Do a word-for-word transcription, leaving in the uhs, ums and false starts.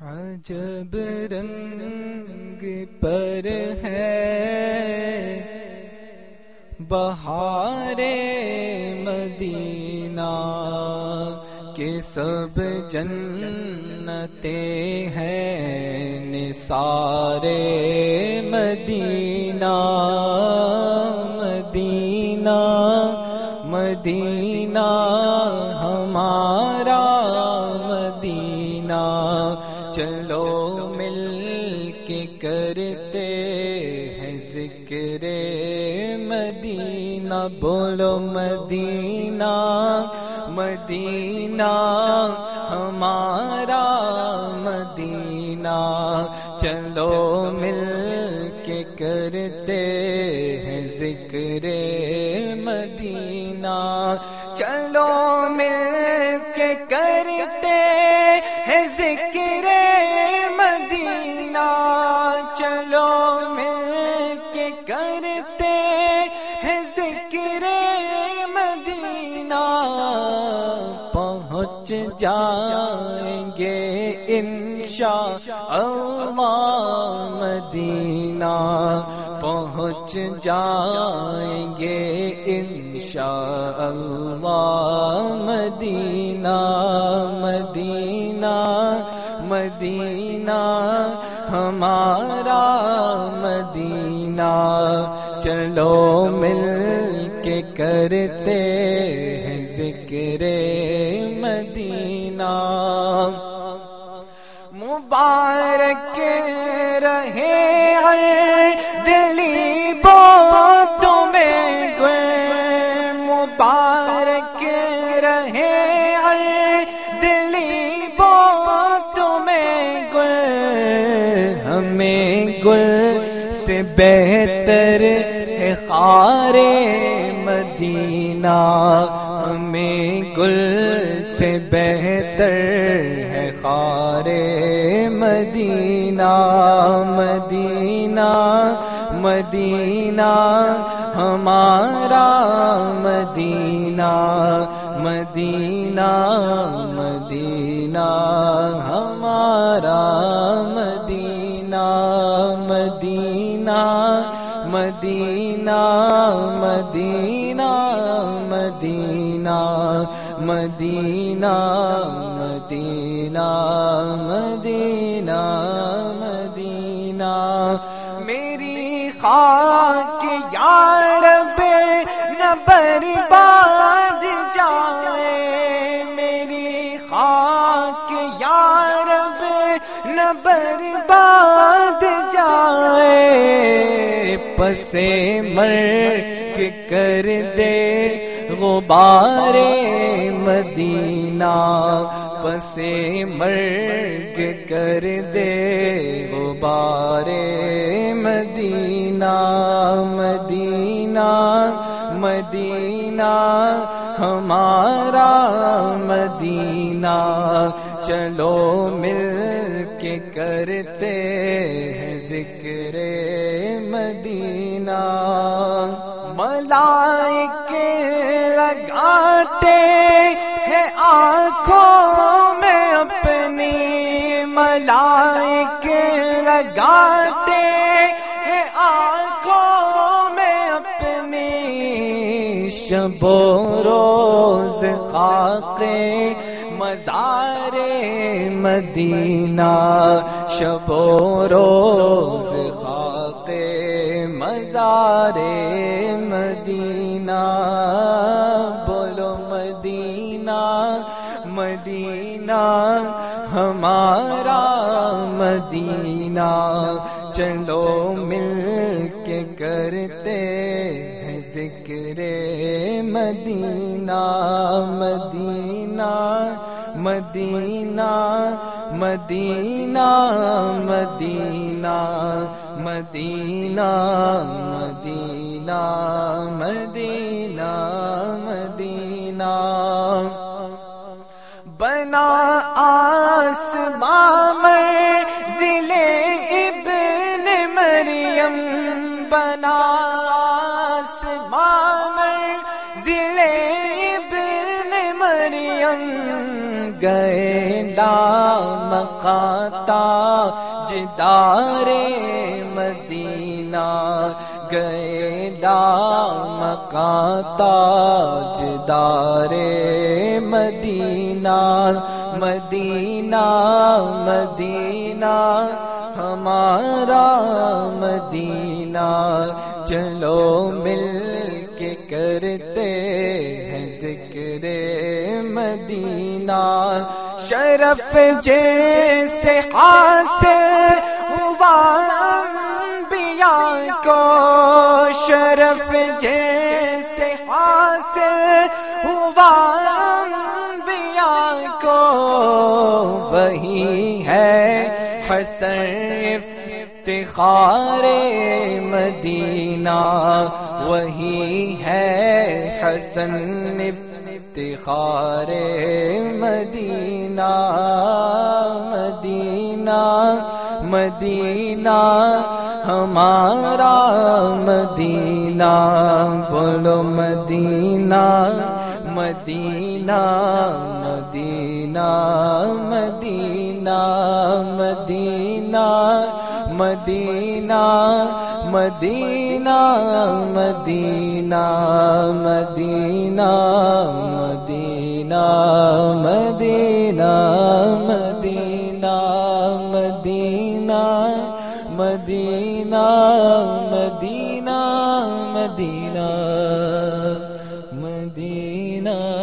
عجب رنگ پر ہے بہار مدینہ کہ سب جنتیں ہیں نثار مدینہ مدینہ مدینہ ہمارا مدینہ چلو مل کے کرتے ہیں ذکر مدینہ بولو مدینہ مدینہ ہمارا مدینہ چلو مل کے کرتے ہیں ذکر مدینہ چلو مل کے کرتے ہیں ذکر مدینہ چلو مل کے کرتے ہیں ذکر مدینہ پہنچ جائیں گے انشاءاللہ مدینہ پہنچ جائیں گے انشاءاللہ مدینہ مدینہ مدینہ ہمارا مدینہ چلو مل کے کرتے ہیں ذکر مدینہ مبارک رہے ہر دلی باتوں میں گل مبارک رہے ہر دلی باتوں میں گل ہمیں گل سے بہتر ہے خار مدینہ ہمیں گل سے بہتر ہے خار مدینہ مدینہ مدینہ ہمارا مدینہ مدینہ مدینہ ہمارا مدینہ مدینہ مدینہ مدینہ مدینہ مدینہ مدینہ مدینہ مدینہ میری خاک یا رب نہ برباد جائے میری خاک یا رب نہ برباد جائے پسے مرگ کر دے غبار مدینہ پسے مرگ کر دے غبار مدینہ مدینہ مدینہ ہمارا مدینہ چلو مل کے کرتے ہیں ذکر مدینہ ملائکے لگاتے ہیں آنکھوں میں اپنی ملائکے لگاتے ہیں آنکھوں میں اپنی شب و روز خاکے مزار مدینہ شب و روز خاکے مزار مدینہ بولو مدینہ مدینہ ہمارا مدینہ چلو مل کے کرتے ہیں ذکر مدینہ مدینہ مدینہ مدینہ مدینہ مدینہ مدینہ مدینہ مدینہ بنا آسمان منزل ابن مریم بنا آسمان منزل ابن مریم گئے لا مقام تاجدار مدینہ گئے مقام تاجدار مدینہ مدینہ مدینہ ہمارا مدینہ چلو مل کے کرتے ہیں ذکر مدینہ شرف جیسے حاصل ہوا انبیاء کو شرف جیسے حاصل ہوا انبیاء کو وہی ہے حسن افتخار مدینہ وہی ہے حسن افتخار مدینہ مدینہ مدینہ ہمارا مدینہ بولو مدینہ مدینہ مدینہ مدینہ مدینہ مدینہ مدینہ مدینہ مدینہ مدینہ مدینہ مدینہ مدینہ مدینہ مدینہ مدینہ مدینہ